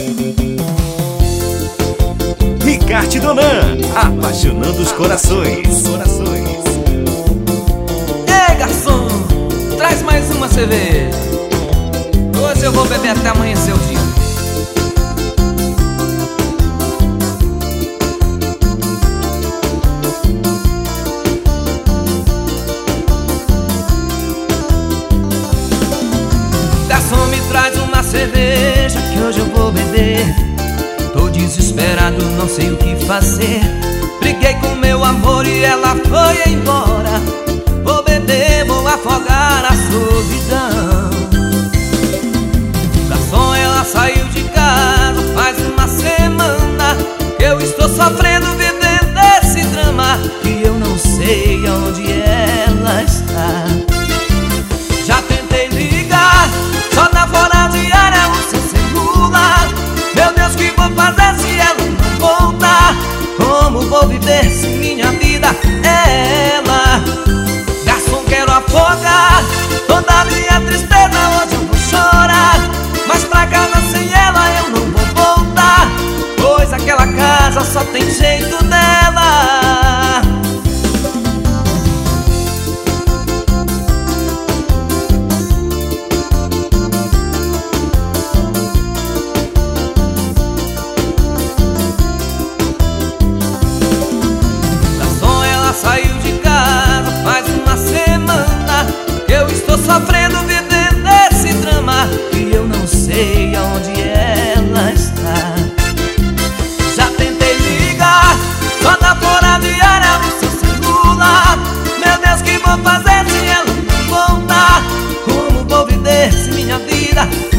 Ricardo Donan, apaixonando os corações. Ei, garçom, traz mais uma cerveja. Hoje eu vou beber até amanhecer o dia. Garçom, me traz uma cerveja que hoje eu vou beber. Tô desesperado, não sei o que fazer. Briguei com meu amor e ela foi embora. Vou beber, vou afogar a solidão. Garçom, ela saiu de casa faz uma semana. Eu estou sofrendo, vivendo esse drama, que eu não sei onde ela está. Já tentei ligar, só dá fora de área o seu celular. Meu Deus, que vou fazer se ela não voltar? Como vou viver se minha vida é ela? Garçom, quero afogar toda a minha tristeza, hoje eu vou chorar. Mas pra casa sem ela eu não vou voltar, pois aquela casa só tem jeito dela. Saiu de casa faz uma semana. Eu estou sofrendo, vivendo esse drama, e eu não sei aonde ela está. Já tentei ligar, só dá fora de área no seu celular. Meu Deus, que vou fazer se ela não voltar? Como vou viver se minha vida